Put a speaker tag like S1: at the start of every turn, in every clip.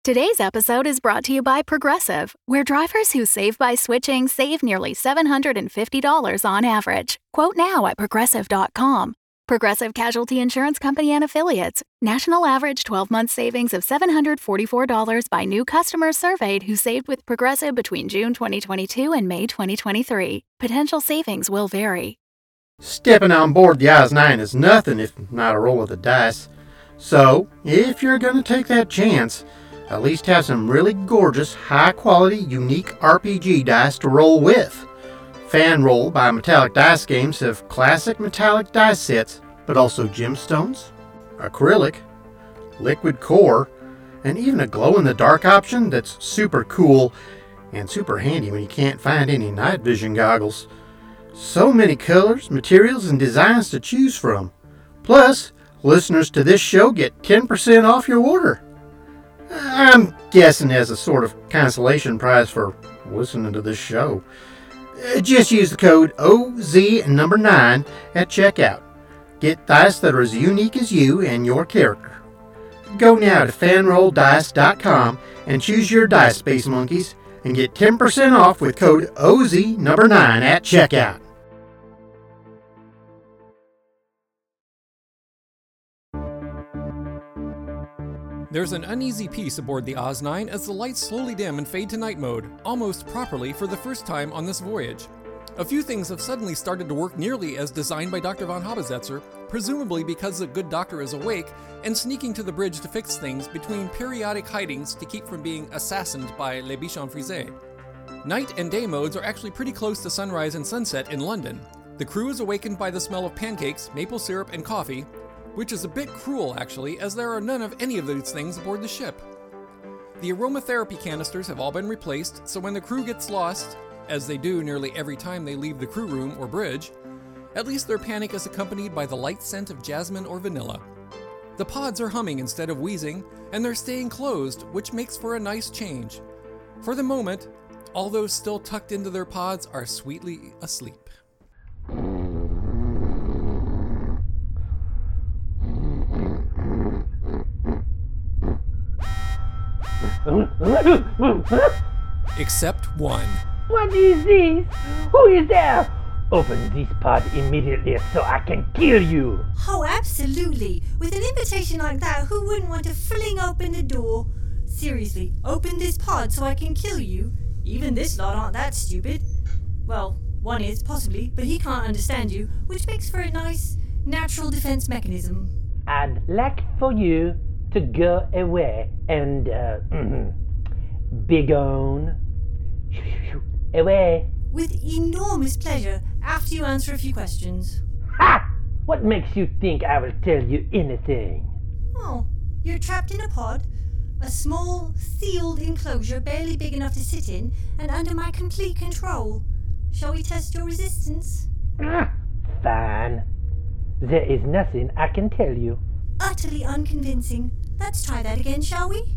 S1: Today's episode is brought to you by Progressive, where drivers who save by switching save nearly $750 on average. Quote now at Progressive.com. Progressive Casualty Insurance Company and Affiliates. National average 12-month savings of $744 by new customers surveyed who saved with Progressive between June 2022 and May 2023. Potential savings will vary.
S2: Stepping on board the Oz 9 is nothing if not a roll of the dice. So, if you're going to take that chance, at least have some really gorgeous, high-quality, unique RPG dice to roll with. Fan Roll by Metallic Dice Games have classic metallic dice sets, but also gemstones, acrylic, liquid core, and even a glow-in-the-dark option that's super cool and super handy when you can't find any night vision goggles. So many colors, materials, and designs to choose from. Plus, listeners to this show get 10% off your order. I'm guessing as a sort of consolation prize for listening to this show. Just use the code OZ9 at checkout. Get dice that are as unique as you and your character. Go now to fanrolldice.com and choose your dice, Space Monkeys, and get 10% off with code OZ9 at checkout.
S3: There's an uneasy peace aboard the Oz 9 as the lights slowly dim and fade to night mode, almost properly for the first time on this voyage. A few things have suddenly started to work nearly as designed by Dr. von Habesetzer, presumably because the good doctor is awake and sneaking to the bridge to fix things between periodic hidings to keep from being assassined by Les Bichons Frisés. Night and day modes are actually pretty close to sunrise and sunset in London. The crew is awakened by the smell of pancakes, maple syrup, and coffee, which is a bit cruel actually, as there are none of any of these things aboard the ship. The aromatherapy canisters have all been replaced, so when the crew gets lost, as they do nearly every time they leave the crew room or bridge, at least their panic is accompanied by the light scent of jasmine or vanilla. The pods are humming instead of wheezing, and they're staying closed, which makes for a nice change. For the moment, all those still tucked into their pods are sweetly asleep. Except one.
S4: What is this? Who is there? Open this pod immediately so I can kill you.
S5: Oh, absolutely. With an invitation like that, who wouldn't want to fling open the door? Seriously, open this pod so I can kill you? Even this lot aren't that stupid. Well, one is, possibly, but he can't understand you, which makes for a nice, natural defense mechanism.
S4: I'd like for you to go away and, begone. Away.
S5: With enormous pleasure, after you answer a few questions.
S4: Ha! What makes you think I will tell you anything?
S5: Oh, you're trapped in a pod. A small, sealed enclosure barely big enough to sit in, and under my complete control. Shall we test your resistance?
S4: Fine. There is nothing I can tell you.
S5: Utterly unconvincing. Let's try that again, shall we?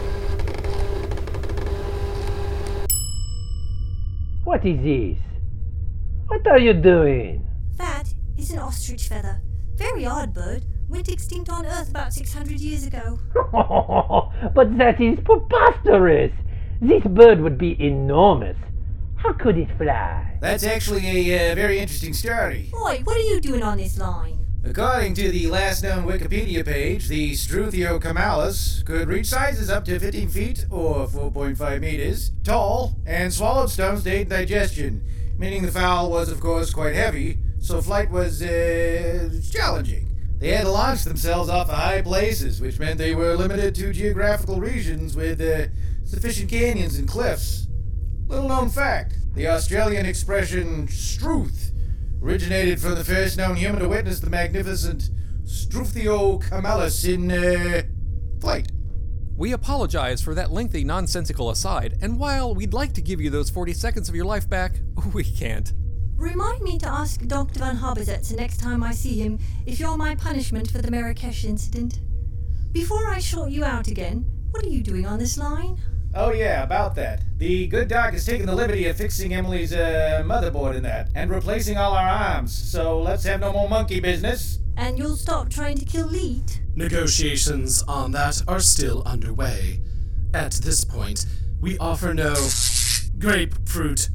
S4: What is this? What are you doing?
S5: That is an ostrich feather. Very odd bird. Went extinct on Earth about 600 years ago.
S4: But that is preposterous. This bird would be enormous. How could it fly?
S6: That's actually a very interesting story.
S5: Oi, what are you doing on this line?
S6: According to the last known Wikipedia page, the Struthiocamalus could reach sizes up to 15 feet, or 4.5 meters, tall, and swallowed stones to aid digestion, meaning the fowl was, of course, quite heavy, so flight was, challenging. They had to launch themselves off of high places, which meant they were limited to geographical regions with sufficient canyons and cliffs. Little known fact, the Australian expression struth originated from the first known human to witness the magnificent Struthiocamalus in flight.
S3: We apologize for that lengthy, nonsensical aside, and while we'd like to give you those 40 seconds of your life back, we can't.
S5: Remind me to ask Dr. von Habesetzer next time I see him if you're my punishment for the Marrakesh incident. Before I short you out again, what are you doing on this line?
S6: Oh yeah, about that. The good doc has taken the liberty of fixing Emily's motherboard in that, and replacing all our arms, so let's have no more monkey business.
S5: And you'll stop trying to kill Leet?
S7: Negotiations on that are still underway. At this point, we offer no grapefruit.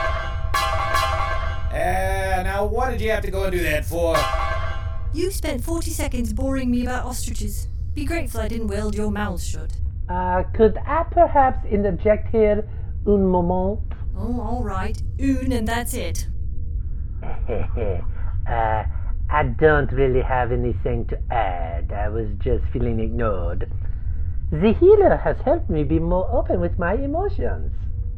S6: Now what did you have to go and do that for?
S5: You spent 40 seconds boring me about ostriches. Be grateful I didn't weld your mouth shut.
S4: Could I perhaps interject here un moment?
S5: Oh, all right. And that's it.
S4: I don't really have anything to add. I was just feeling ignored. The healer has helped me be more open with my emotions.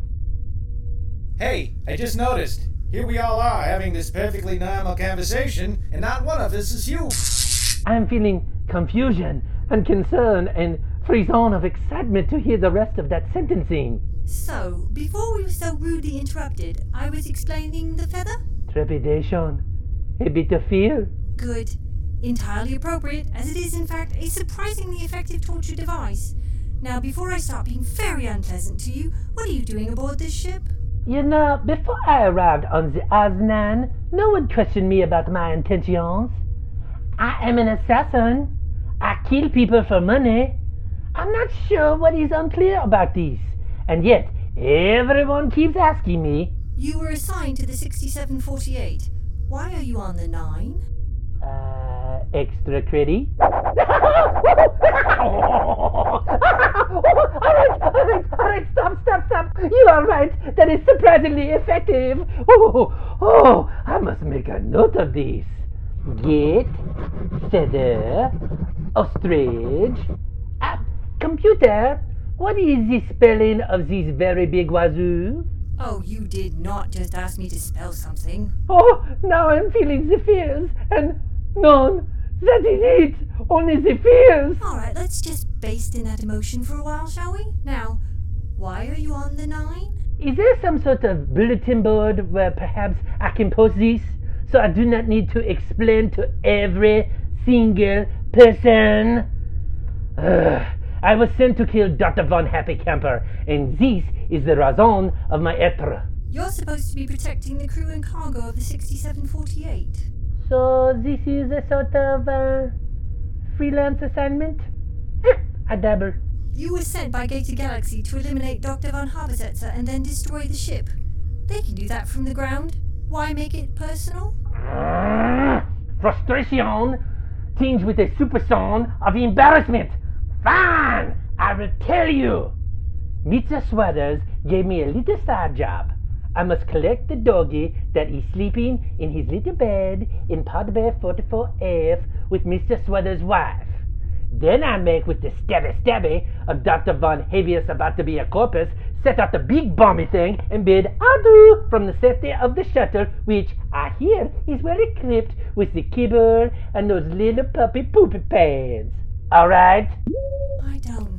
S6: Hey, I just noticed. Here we all are having this perfectly normal conversation, and not one of us is you.
S4: I'm feeling confusion and concern and frisson of excitement to hear the rest of that sentencing.
S5: So, before we were so rudely interrupted, I was explaining the feather?
S4: Trepidation. A bit of fear.
S5: Good. Entirely appropriate, as it is in fact a surprisingly effective torture device. Now, before I start being very unpleasant to you, what are you doing aboard this ship?
S4: You know, before I arrived on the Oz-9, no one questioned me about my intentions. I am an assassin. I kill people for money. I'm not sure what is unclear about this. And yet, everyone keeps asking me.
S5: You were assigned to the 6748. Why are you on the 9?
S4: Extra credit? Alright, stop. You are right. That is surprisingly effective. Oh, I must make a note of this. Get, feather, ostrich. Computer, what is the spelling of this very big wazoo?
S5: Oh, you did not just ask me to spell something.
S4: Oh, now I'm feeling the fears, and none. That is it. Only the fears.
S5: Alright, let's just baste in that emotion for a while, shall we? Now, why are you on the 9?
S4: Is there some sort of bulletin board where perhaps I can post this, so I do not need to explain to every single person? I was sent to kill Dr. Von Happy Camper, and this is the raison of my être.
S5: You're supposed to be protecting the crew and cargo of the 6748.
S4: So this is a sort of freelance assignment? I dabble.
S5: You were sent by Gator Galaxy to eliminate Dr. Von Habersetzer and then destroy the ship. They can do that from the ground. Why make it personal?
S4: Frustration tinged with a superson of embarrassment. Fine, I will tell you. Mr. Swathers gave me a little side job. I must collect the doggy that is sleeping in his little bed in Pod Bay 44F with Mr. Swathers' wife. Then I make with the stabby of Dr. Von Habeas about to be a corpus, set out the big bomby thing, and bid adieu from the safety of the shuttle, which I hear is well equipped with the kibble and those little puppy poopy pads. All right?
S5: I don't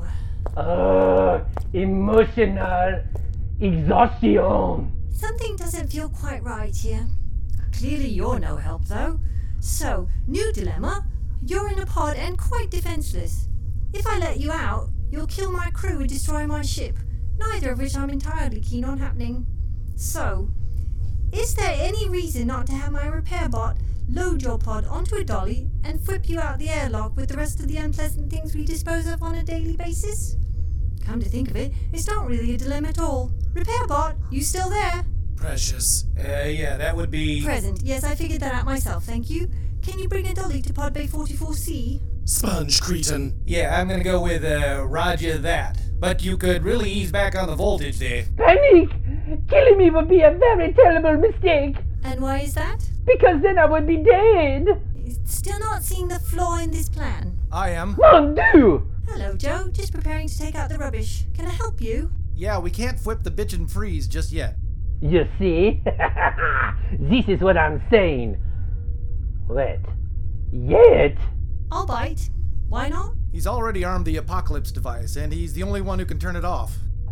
S5: know.
S4: Emotional exhaustion.
S5: Something doesn't feel quite right here. Clearly you're no help, though. So, new dilemma. You're in a pod and quite defenseless. If I let you out, you'll kill my crew and destroy my ship, neither of which I'm entirely keen on happening. So, is there any reason not to have my repair bot load your pod onto a dolly and whip you out the airlock with the rest of the unpleasant things we dispose of on a daily basis? Come to think of it, it's not really a dilemma at all. Repair bot, you still there?
S7: Precious.
S6: Yeah, that would be...
S5: Present. Yes, I figured that out myself, thank you. Can you bring a dolly to Pod Bay 44C?
S7: Sponge cretin.
S6: Yeah, I'm gonna go with, roger that. But you could really ease back on the voltage there.
S4: Panic! Killing me would be a very terrible mistake.
S5: And why is that?
S4: Because then I would be dead.
S5: Still not seeing the flaw in this plan.
S7: I am.
S4: Mon Dieu!
S5: Hello, Joe. Just preparing to take out the rubbish. Can I help you?
S7: Yeah, we can't flip the bitch and freeze just yet.
S4: You see? This is what I'm saying. Wait. Yet?
S5: I'll bite. Why not?
S7: He's already armed the apocalypse device, and he's the only one who can turn it off.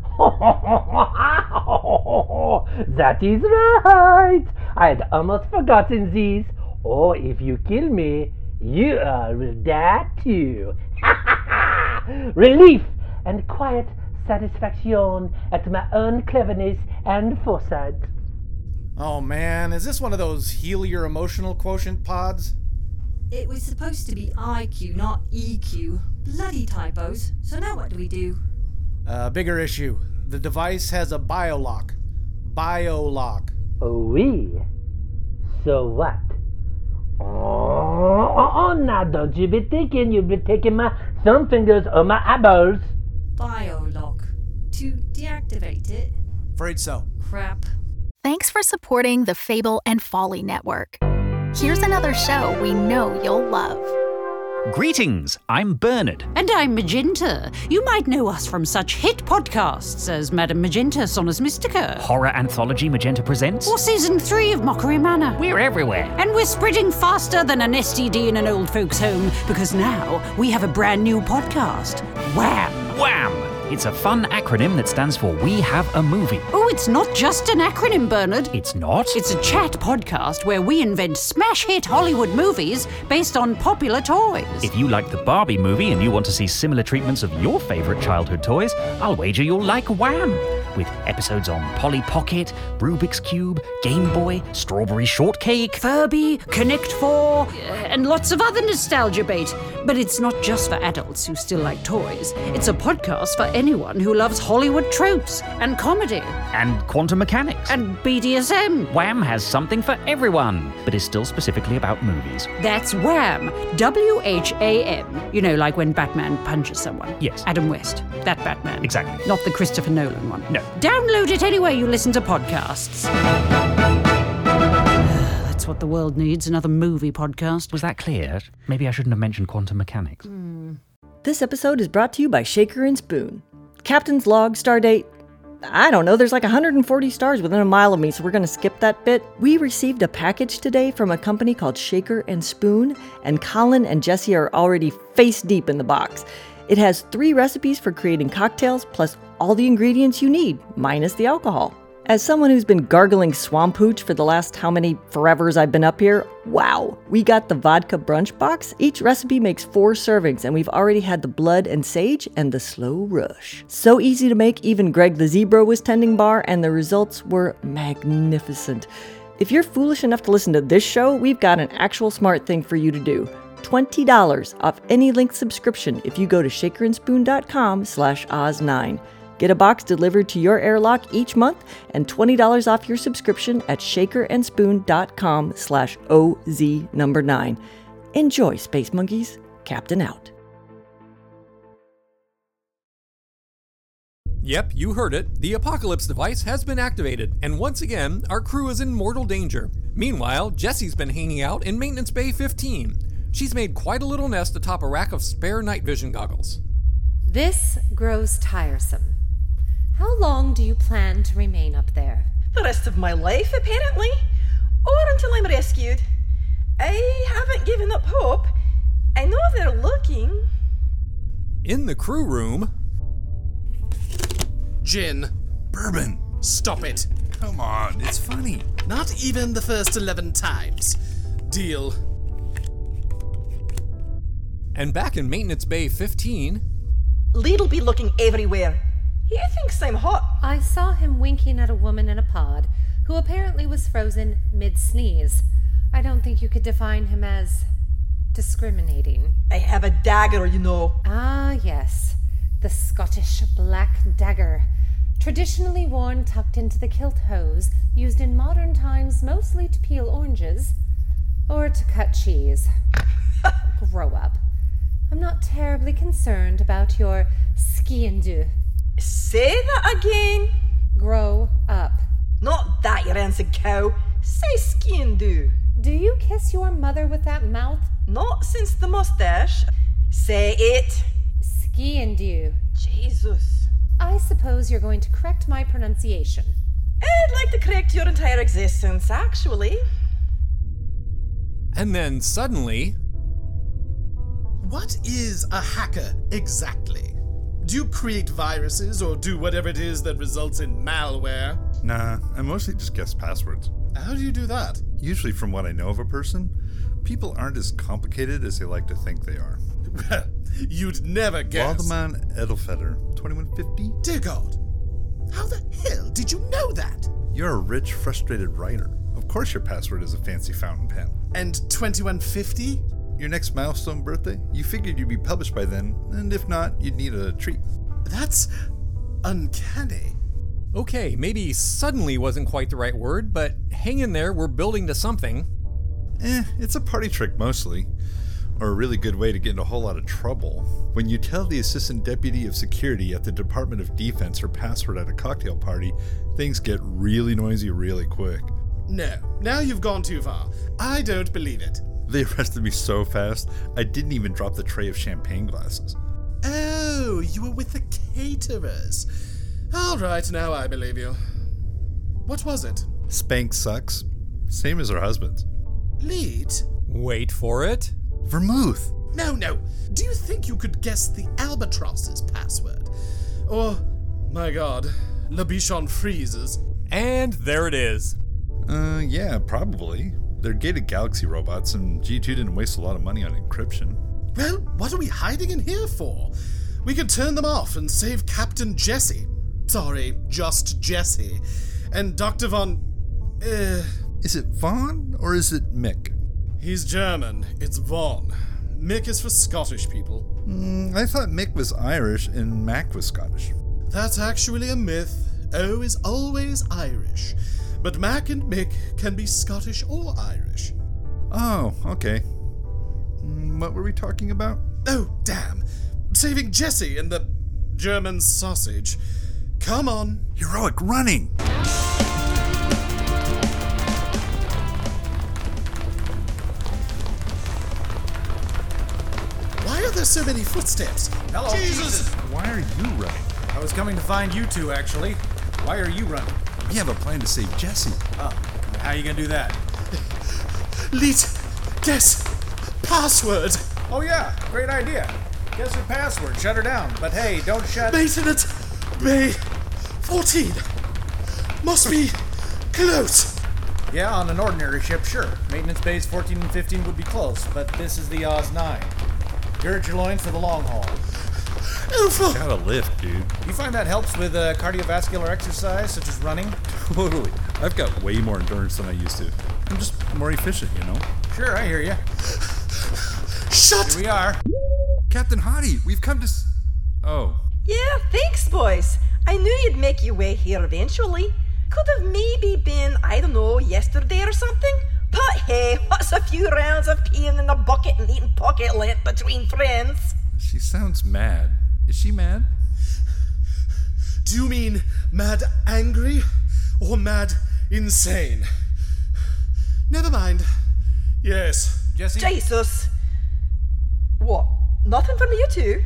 S4: That is right. I had almost forgotten this. Oh, if you kill me, you all will die too. Relief and quiet satisfaction at my own cleverness and foresight.
S7: Oh man, is this one of those heal your emotional quotient pods?
S5: It was supposed to be IQ, not EQ. Bloody typos. So now what do we do?
S7: Bigger issue. The device has a biolock. Biolock.
S4: Oui. So what? Oh, now don't you be thinking you've been taking my thumb fingers or my eyeballs.
S5: Biolock. To deactivate it.
S7: Afraid so.
S5: Crap.
S1: Thanks for supporting the Fable and Folly Network. Here's another show we know you'll love.
S8: Greetings, I'm Bernard.
S9: And I'm Magenta. You might know us from such hit podcasts as Madame Magenta Sonus Mystica.
S8: Horror anthology Magenta Presents.
S9: Or Season 3 of Mockery Manor.
S8: We're everywhere.
S9: And we're spreading faster than an STD in an old folks' home, because now we have a brand new podcast. Wham!
S8: Wham! It's a fun acronym that stands for We Have a Movie.
S9: Oh, it's not just an acronym, Bernard.
S8: It's not?
S9: It's a chat podcast where we invent smash hit Hollywood movies based on popular toys.
S8: If you like the Barbie movie and you want to see similar treatments of your favourite childhood toys, I'll wager you'll like Wham! With episodes on Polly Pocket, Rubik's Cube, Game Boy, Strawberry Shortcake,
S9: Furby, Connect 4, and lots of other nostalgia bait. But it's not just for adults who still like toys. It's a podcast for anyone who loves Hollywood tropes and comedy.
S8: and quantum mechanics.
S9: And BDSM.
S8: Wham has something for everyone, but is still specifically about movies.
S9: That's Wham! W-H-A-M. You know, like when Batman punches someone.
S8: Yes.
S9: Adam West. That Batman.
S8: Exactly.
S9: Not the Christopher Nolan one.
S8: No.
S9: Download it anywhere you listen to podcasts. That's what the world needs, another movie podcast.
S8: Was that clear? Maybe I shouldn't have mentioned quantum mechanics.
S10: This episode is brought to you by Shaker and Spoon. Captain's log, stardate. I don't know, there's like 140 stars within a mile of me, so we're going to skip that bit. We received a package today from a company called Shaker and Spoon, and Colin and Jesse are already face deep in the box. It has 3 recipes for creating cocktails, plus all the ingredients you need, minus the alcohol. As someone who's been gargling swamp hooch for the last how many forevers I've been up here, wow, we got the vodka brunch box. Each recipe makes 4 servings, and we've already had the blood and sage and the slow rush. So easy to make, even Greg the Zebra was tending bar, and the results were magnificent. If you're foolish enough to listen to this show, we've got an actual smart thing for you to do. $20 off any linked subscription if you go to shakerandspoon.com/Oz9. Get a box delivered to your airlock each month and $20 off your subscription at shakerandspoon.com/OZ9. Enjoy, Space Monkeys. Captain out.
S3: Yep, you heard it. The Apocalypse device has been activated, and once again, our crew is in mortal danger. Meanwhile, Jessie's been hanging out in Maintenance Bay 15. She's made quite a little nest atop a rack of spare night vision goggles.
S11: This grows tiresome. How long do you plan to remain up there?
S10: The rest of my life, apparently. Or until I'm rescued. I haven't given up hope. I know they're looking.
S3: In the crew room...
S12: Gin. Bourbon. Stop it. Come on, it's funny. Not even the first 11 times. Deal.
S3: And back in Maintenance Bay 15...
S10: Lee'll be looking everywhere. He thinks I'm hot.
S11: I saw him winking at a woman in a pod who apparently was frozen mid-sneeze. I don't think you could define him as discriminating.
S10: I have a dagger, you know.
S11: Ah, yes. The Scottish black dagger. Traditionally worn tucked into the kilt hose, used in modern times mostly to peel oranges or to cut cheese. Grow up. I'm not terribly concerned about your ski-and-do.
S10: Say that again.
S11: Grow up.
S10: Not that, you rancid cow. Say ski-and-do.
S11: Do you kiss your mother with that mouth?
S10: Not since the mustache. Say it.
S11: Ski-and-do.
S10: Jesus.
S11: I suppose you're going to correct my pronunciation.
S10: I'd like to correct your entire existence, actually.
S3: And then suddenly...
S12: What is a hacker exactly? Do you create viruses or do whatever it is that results in malware?
S13: Nah, I mostly just guess passwords.
S12: How do you do that?
S13: Usually from what I know of a person, people aren't as complicated as they like to think they are.
S12: Well, you'd never guess.
S13: Waldemar Edelfeder, 2150?
S12: Dear God, how the hell did you know that?
S13: You're a rich, frustrated writer. Of course your password is a fancy fountain pen.
S12: And 2150?
S13: Your next milestone birthday? You figured you'd be published by then, and if not, you'd need a treat.
S12: That's uncanny.
S3: Okay, maybe suddenly wasn't quite the right word, but hang in there, we're building to something.
S13: It's a party trick mostly. Or a really good way to get in a whole lot of trouble. When you tell the Assistant Deputy of Security at the Department of Defense her password at a cocktail party, things get really noisy really quick.
S12: No, now you've gone too far. I don't believe it.
S13: They arrested me so fast, I didn't even drop the tray of champagne glasses.
S12: Oh, you were with the caterers. All right, now I believe you. What was it?
S13: Spank sucks. Same as her husband's.
S12: Lead?
S3: Wait for it.
S13: Vermouth.
S12: No. Do you think you could guess the Albatross's password? Or, my god, Le Bichon Freeze's?
S3: And there it is.
S13: Yeah, probably. They're gated Galaxy robots, and G2 didn't waste a lot of money on encryption.
S12: Well, what are we hiding in here for? We could turn them off and save Captain Jesse. Sorry, just Jesse. And Dr. Von...
S13: Is it Von, or is it Mick?
S12: He's German. It's Von. Mick is for Scottish people.
S13: I thought Mick was Irish and Mac was Scottish.
S12: That's actually a myth. O is always Irish. But Mac and Mick can be Scottish or Irish.
S13: Oh, okay. What were we talking about?
S12: Oh, damn. Saving Jesse and the German sausage. Come on.
S13: Heroic running!
S12: Why are there so many footsteps?
S6: Hello,
S12: Jesus!
S13: Why are you running?
S6: I was coming to find you two, actually. Why are you running?
S13: We have a plan to save Jesse.
S6: Oh, how are you gonna do that?
S12: Leet, guess password.
S6: Oh yeah, great idea. Guess her password, shut her down. But hey, don't shut...
S12: Maintenance Bay 14. Must be close.
S6: Yeah, on an ordinary ship, sure. Maintenance bays 14 and 15 would be close, but this is the Oz 9. Gird your loins for the long haul.
S12: Alpha!
S13: Gotta lift, dude.
S6: You find that helps with cardiovascular exercise, such as running?
S13: Totally. I've got way more endurance than I used to. I'm just more efficient, you know?
S6: Sure, I hear you.
S12: Shut!
S6: Here we are.
S13: Captain Hottie, we've come to Oh.
S14: Yeah, thanks, boys. I knew you'd make your way here eventually. Could have maybe been, I don't know, yesterday or something. But hey, what's a few rounds of peeing in a bucket and eating pocket lint between friends?
S13: She sounds mad. Is she mad?
S12: Do you mean mad angry or mad insane? Never mind. Yes.
S6: Jesse?
S14: Jesus. What? Nothing from you two?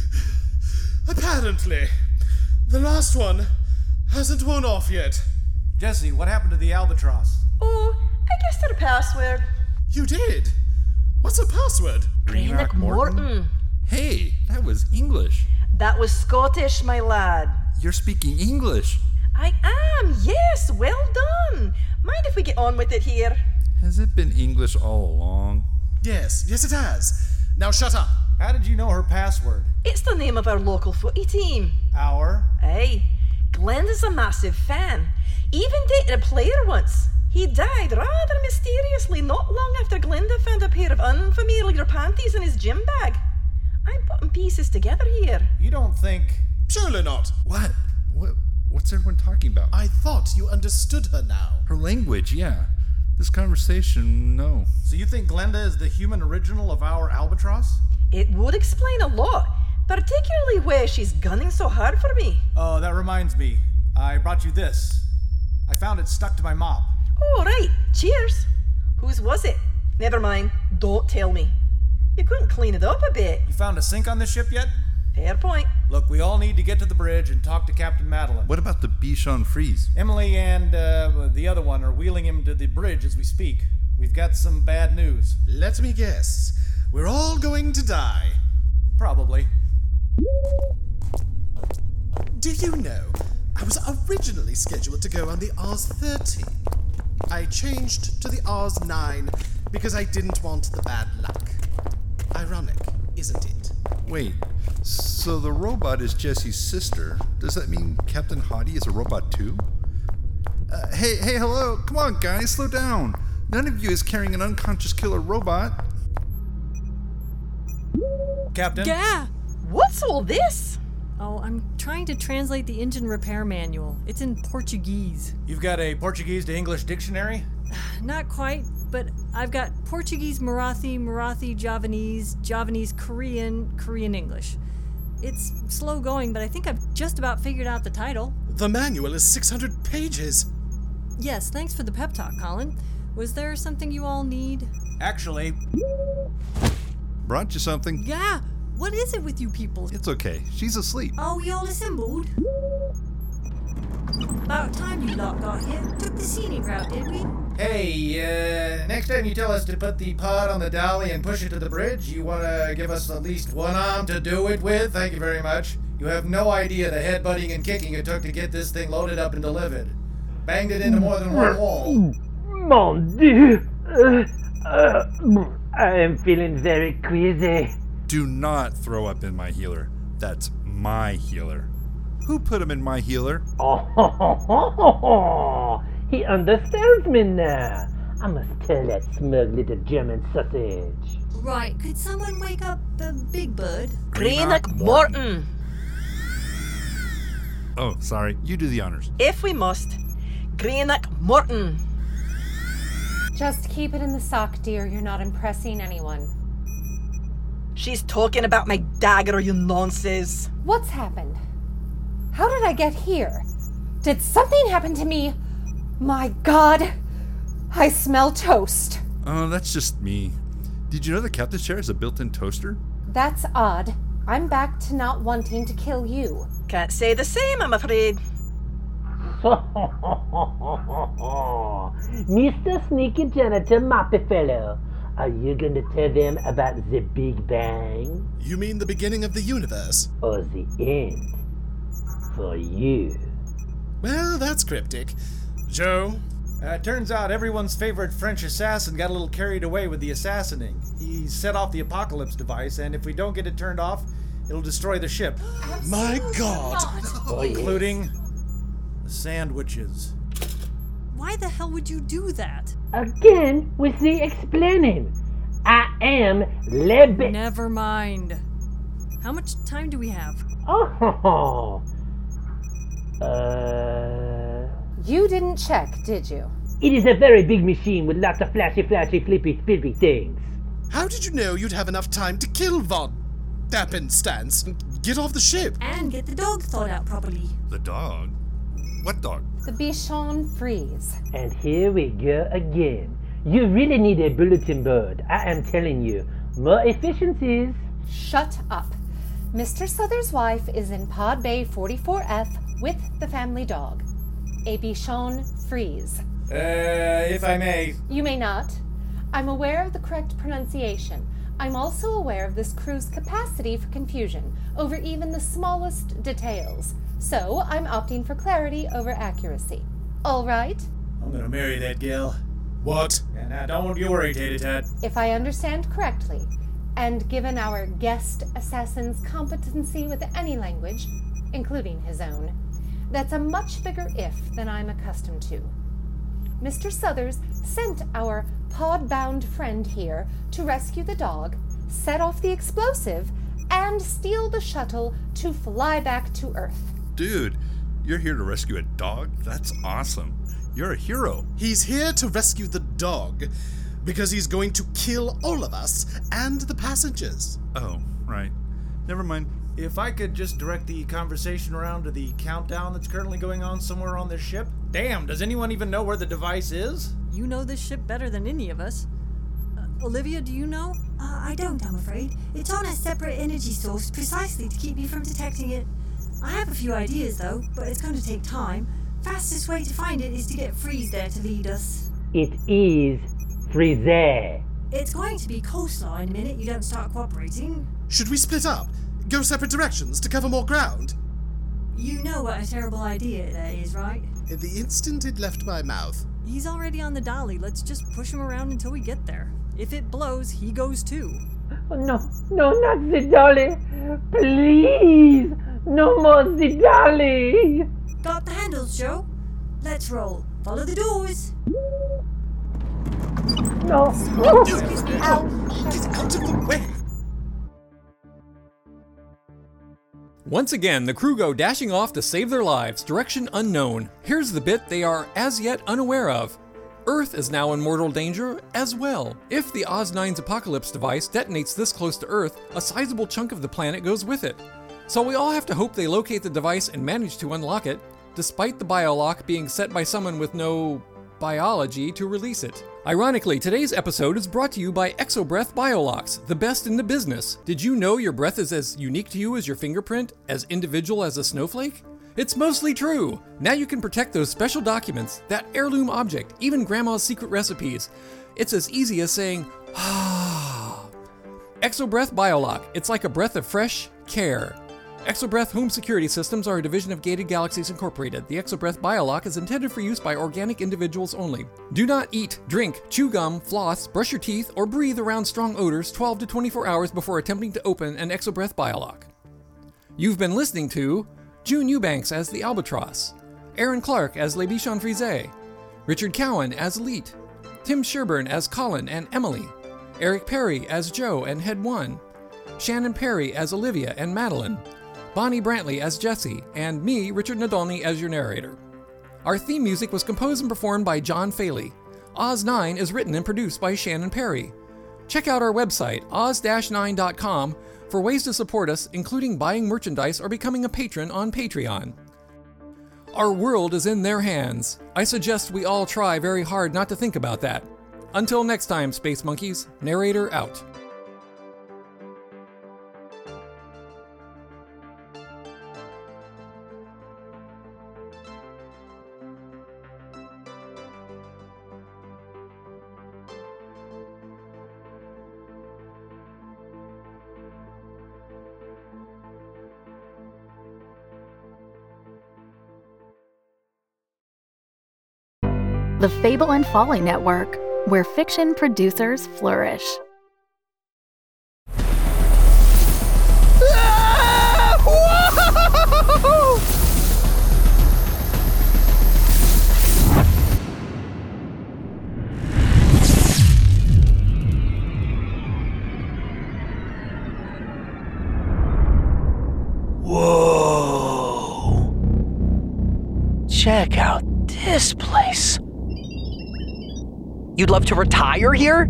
S12: Apparently. The last one hasn't worn off yet.
S6: Jesse, what happened to the Albatross?
S14: Oh, I guessed her password.
S12: You did? What's her password?
S14: Greenock Morton.
S13: Hey, that was English.
S14: That was Scottish, my lad.
S13: You're speaking English.
S14: I am, yes, well done. Mind if we get on with it here?
S13: Has it been English all along?
S12: Yes it has. Now shut up.
S6: How did you know her password?
S14: It's the name of our local footy team.
S6: Our?
S14: Aye. Glenda's a massive fan. Even dated a player once. He died rather mysteriously not long after Glenda found a pair of unfamiliar panties in his gym bag. I'm putting pieces together here.
S6: You don't think...
S12: Surely not.
S13: What? What's everyone talking about?
S12: I thought you understood her now.
S13: Her language, yeah. This conversation, no.
S6: So you think Glenda is the human original of our Albatross?
S14: It would explain a lot, particularly why she's gunning so hard for me.
S6: Oh, that reminds me. I brought you this. I found it stuck to my mop.
S14: Oh, right. Cheers. Whose was it? Never mind. Don't tell me. You couldn't clean it up a bit.
S6: You found a sink on this ship yet?
S14: Fair point.
S6: Look, we all need to get to the bridge and talk to Captain Madeline.
S13: What about the Bichon Freeze?
S6: Emily and the other one are wheeling him to the bridge as we speak. We've got some bad news.
S12: Let me guess. We're all going to die.
S6: Probably.
S12: Do you know, I was originally scheduled to go on the Oz 13. I changed to the Oz 9 because I didn't want the bad luck. Ironic, isn't it?
S13: Wait, so the robot is Jesse's sister. Does that mean Captain Hottie is a robot too? Hey, hello. Come on, guys, slow down. None of you is carrying an unconscious killer robot.
S6: Captain?
S14: Yeah. What's all this?
S10: Oh, I'm trying to translate the engine repair manual. It's in Portuguese.
S7: You've got a Portuguese to English dictionary?
S10: Not quite, but I've got Portuguese, Marathi, Javanese, Korean English. It's slow going, but I think I've just about figured out the title.
S12: The manual is 600 pages.
S10: Yes, thanks for the pep talk, Colin. Was there something you all need?
S7: Actually...
S13: Brought you something?
S10: Yeah! What is it with you people?
S13: It's okay. She's asleep.
S5: Oh, we all assembled? About time you lot got here. Took the scenic route, did we?
S6: Hey, next time you tell us to put the pod on the dolly and push it to the bridge, you want to give us at least one arm to do it with? Thank you very much. You have no idea the headbutting and kicking it took to get this thing loaded up and delivered. Banged it into more than one wall.
S4: Mon Dieu! I am feeling very queasy.
S13: Do not throw up in my healer. That's my healer. Who put him in my healer?
S4: Oh, he understands me now. I must tell that smug little German sausage.
S5: Right, could someone wake up the big bird?
S14: Greenock Morton.
S13: Oh, sorry. You do the honors.
S14: If we must. Greenock Morton.
S11: Just keep it in the sock, dear. You're not impressing anyone.
S14: She's talking about my dagger, you nonsense.
S11: What's happened? How did I get here? Did something happen to me? My God, I smell toast.
S13: Oh, that's just me. Did you know the captain's chair is a built-in toaster?
S11: That's odd. I'm back to not wanting to kill you.
S14: Can't say the same, I'm afraid.
S4: Mr. Sneaky Janitor Moppy Fellow, are you going to tell them about the Big Bang?
S12: You mean the beginning of the universe?
S4: Or the end? For you.
S12: Well, that's cryptic. Joe?
S7: Turns out everyone's favorite French assassin got a little carried away with the assassinating. He set off the apocalypse device, and if we don't get it turned off, it'll destroy the ship.
S12: My God!
S7: Including the sandwiches.
S10: Why the hell would you do that?
S4: Again with the explaining. I am Leb.
S10: Never mind. How much time do we have?
S4: Oh,
S11: You didn't check, did you?
S4: It is a very big machine with lots of flashy, flippy things.
S12: How did you know you'd have enough time to kill Von Dappenstance and get off the ship?
S5: And get the dog thawed out properly.
S13: The dog? What dog?
S11: The Bichon Frise.
S4: And here we go again. You really need a bulletin board. I am telling you. More efficiencies.
S11: Shut up. Mr. Souther's wife is in Pod Bay 44F with the family dog. A Bichon Frise.
S6: If I may.
S11: You may not. I'm aware of the correct pronunciation. I'm also aware of this crew's capacity for confusion over even the smallest details. So I'm opting for clarity over accuracy. All right?
S6: I'm gonna marry that gal.
S12: What?
S6: And now don't you worry, Tater-Tat.
S11: If I understand correctly, and given our guest assassin's competency with any language, including his own, that's a much bigger if than I'm accustomed to. Mr. Southers sent our pod-bound friend here to rescue the dog, set off the explosive, and steal the shuttle to fly back to Earth.
S13: Dude, you're here to rescue a dog? That's awesome. You're a hero.
S12: He's here to rescue the dog because he's going to kill all of us and the passengers.
S13: Oh, right. Never mind.
S7: If I could just direct the conversation around to the countdown that's currently going on somewhere on this ship. Damn, does anyone even know where the device is?
S10: You know this ship better than any of us. Olivia, do you know?
S5: I don't, I'm afraid. It's on a separate energy source precisely to keep me from detecting it. I have a few ideas, though, but it's going to take time. Fastest way to find it is to get Freeze there to lead us.
S4: It is Freeze.
S5: It's going to be coleslaw in a minute you don't start cooperating.
S12: Should we split up? Go separate directions to cover more ground?
S5: You know what a terrible idea that is, right?
S12: In the instant it left my mouth.
S10: He's already on the dolly. Let's just push him around until we get there. If it blows, he goes too.
S4: Oh, no, not the dolly. Please, no more the dolly.
S5: Got the handles, Joe? Let's roll. Follow the doors.
S4: No.
S12: Get out of the way.
S3: Once again, the crew go dashing off to save their lives, direction unknown. Here's the bit they are as yet unaware of. Earth is now in mortal danger as well. If the Oz-9's apocalypse device detonates this close to Earth, a sizable chunk of the planet goes with it. So we all have to hope they locate the device and manage to unlock it, despite the biolock being set by someone with no biology to release it. Ironically, today's episode is brought to you by Exobreath Biolocks, the best in the business. Did you know your breath is as unique to you as your fingerprint, as individual as a snowflake? It's mostly true. Now you can protect those special documents, that heirloom object, even grandma's secret recipes. It's as easy as saying, ah. Exobreath Biolock. It's like a breath of fresh care. Exobreath Home Security Systems are a division of Gated Galaxies Incorporated. The Exobreath Biolock is intended for use by organic individuals only. Do not eat, drink, chew gum, floss, brush your teeth, or breathe around strong odors 12 to 24 hours before attempting to open an Exobreath Biolock. You've been listening to June Eubanks as the Albatross, Aaron Clark as Le Bichon Frise, Richard Cowan as Leet, Tim Sherburne as Colin and Emily, Eric Perry as Joe and Head 1, Shannon Perry as Olivia and Madeline, Bonnie Brantley as Jessie, and me, Richard Nadolny, as your narrator. Our theme music was composed and performed by John Faley. Oz9 is written and produced by Shannon Perry. Check out our website, oz-9.com, for ways to support us, including buying merchandise or becoming a patron on Patreon. Our world is in their hands. I suggest we all try very hard not to think about that. Until next time, Space Monkeys, narrator out.
S1: The Fable and Folly Network, where fiction producers flourish.
S15: Whoa! Check out this place. You'd love to retire here?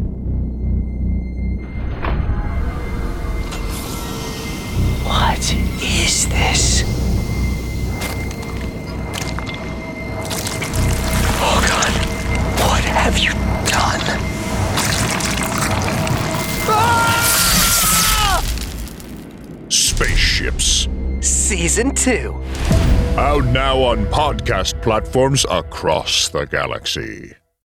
S15: What is this? Oh God, what have you done? Ah!
S16: Spaceships.
S15: Season 2.
S16: Out now on podcast platforms across the galaxy.